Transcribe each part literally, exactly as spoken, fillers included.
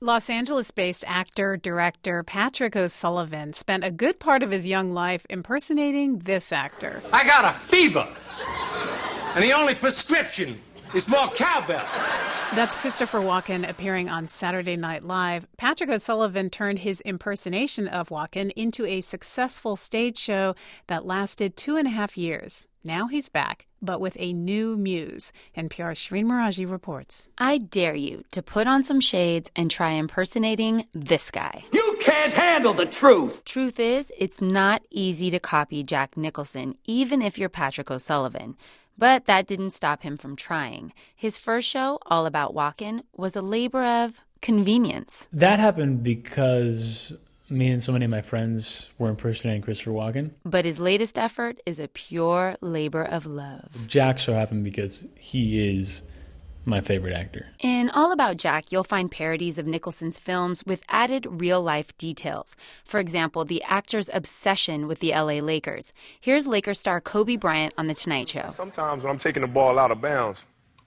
Los Angeles-based actor, director Patrick O'Sullivan spent a good part of his young life impersonating this actor. I got a fever, and the only prescription is more cowbell. That's Christopher Walken appearing on Saturday Night Live. Patrick O'Sullivan turned his impersonation of Walken into a successful stage show that lasted two and a half years. Now he's back, but with a new muse. N P R's Shereen Meraji reports. I dare you to put on some shades and try impersonating this guy. You can't handle the truth. Truth is, it's not easy to copy Jack Nicholson, even if you're Patrick O'Sullivan. But that didn't stop him from trying. His first show, All About Walken, was a labor of convenience. That happened because me and so many of my friends were impersonating Christopher Walken. But his latest effort is a pure labor of love. Jack so happened because he is my favorite actor. In All About Jack, you'll find parodies of Nicholson's films with added real-life details. For example, the actor's obsession with the L A Lakers. Here's Lakers star Kobe Bryant on The Tonight Show. Sometimes when I'm taking the ball out of bounds,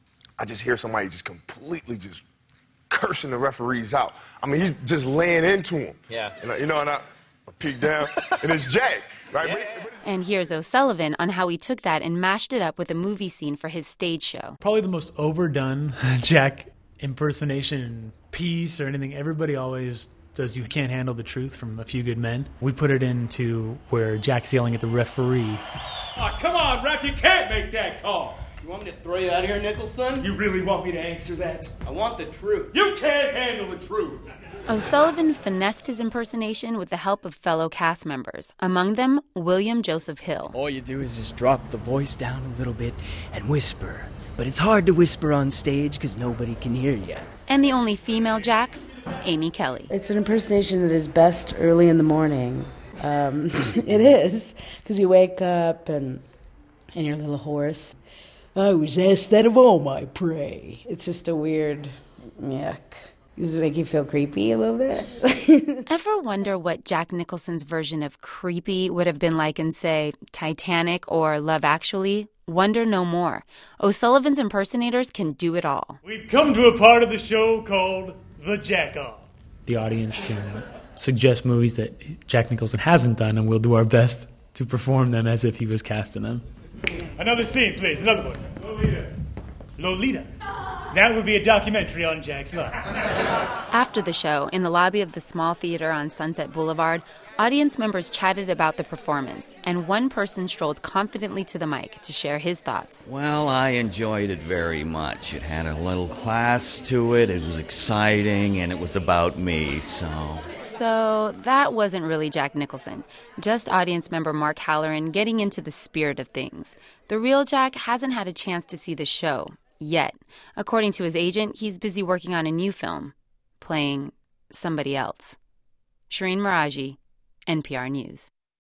I just hear somebody just completely just cursing the referees out. I mean, he's just laying into him. Yeah. And I, you know, and I, I peek down, and it's Jack, right? Yeah. But, but, And here's O'Sullivan on how he took that and mashed it up with a movie scene for his stage show. Probably the most overdone Jack impersonation piece or anything. Everybody always does You Can't Handle the Truth from A Few Good Men. We put it into where Jack's yelling at the referee. Oh, come on, ref, you can't make that call. You want me to throw you out of here, Nicholson? You really want me to answer that? I want the truth. You can't handle the truth. O'Sullivan finessed his impersonation with the help of fellow cast members, among them William Joseph Hill. All you do is just drop the voice down a little bit and whisper. But it's hard to whisper on stage because nobody can hear you. And the only female Jack, Amy Kelly. It's an impersonation that is best early in the morning. Um, it is, because you wake up and, and you're a little hoarse. I was asked that of all my prey. It's just a weird, yuck. Does it make you feel creepy a little bit? Ever wonder what Jack Nicholson's version of creepy would have been like in, say, Titanic or Love Actually? Wonder no more. O'Sullivan's impersonators can do it all. We've come to a part of the show called The Jack-Off. The audience can suggest movies that Jack Nicholson hasn't done, and we'll do our best to perform them as if he was casting them. Another scene, please. Another one. Lolita. Lolita. That would be a documentary on Jack's life. After the show, in the lobby of the small theater on Sunset Boulevard, audience members chatted about the performance, and one person strolled confidently to the mic to share his thoughts. Well, I enjoyed it very much. It had a little class to it, it was exciting, and it was about me, so... So that wasn't really Jack Nicholson, just audience member Mark Halloran getting into the spirit of things. The real Jack hasn't had a chance to see the show. Yet. According to his agent, he's busy working on a new film, playing somebody else. Shereen Meraji, N P R News.